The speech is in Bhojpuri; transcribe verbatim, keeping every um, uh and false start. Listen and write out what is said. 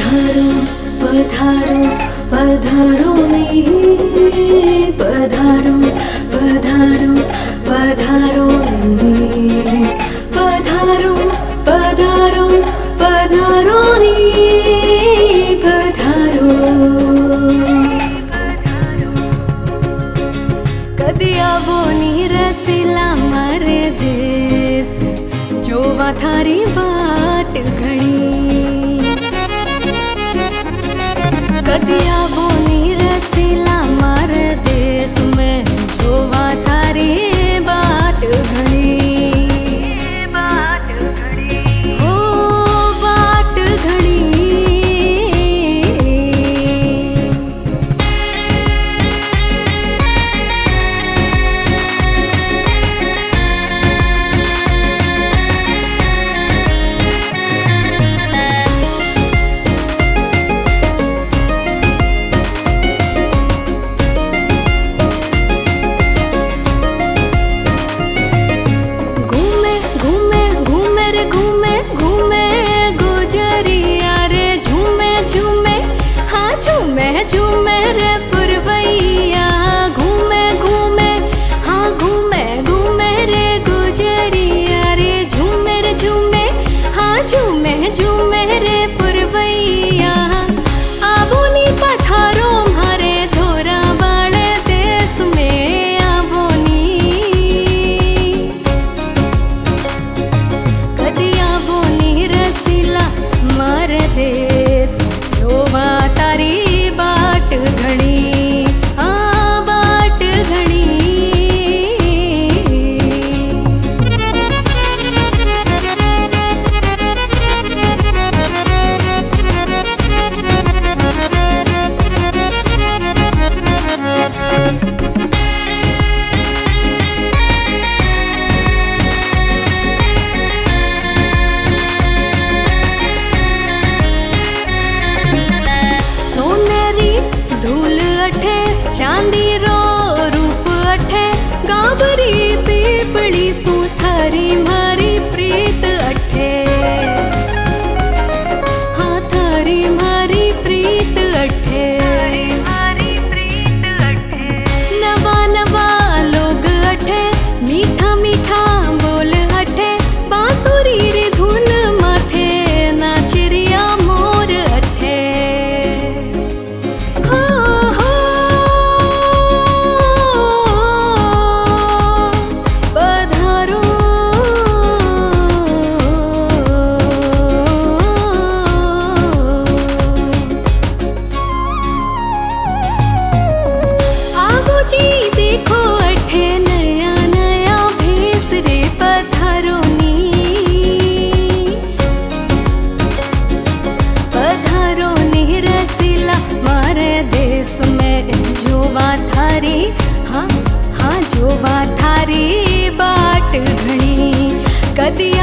पधारो पधारो पधारो ने पधारो पधारो पधारो ने पधारो पधारो पधारो ने पधारो कदी आवो नी रसीला मारे देश जोवा थारी बाट घणी कदी आवो नी रसीला मार देश में जोवा थारी बाट घणी बाट घणी हो बाट घणी झूमे रे पुरवैया घूमे घूमे हाँ घूमे घूमे रे गुजरिया रे झूमे रे झूमे हाँ झूमे झूमे रे पुरवैया आवो नी पधारो मारे धोरा बाड़े देश में आवो नी कदी आवो नी रसीला मार देश जोवा तारी बाट घणी हाँ बाट घणी चांदी रो रूप अठे गाबरी पीपली सू थारी मारी प्रीत अठे हाँ थारी मारी प्रीत अठे मारी प्रीत अठे नवा नवा लोग अठे मीठा मीठा बोल अठे बांसुरी री धुन माथे नाचरिया मोर अठे देखो अठे नया नया भेस रे पधारो नी पधारो नी रसीला मारे देश में जोवा थारी हाँ हाँ जोवा थारी बाट घणी कदी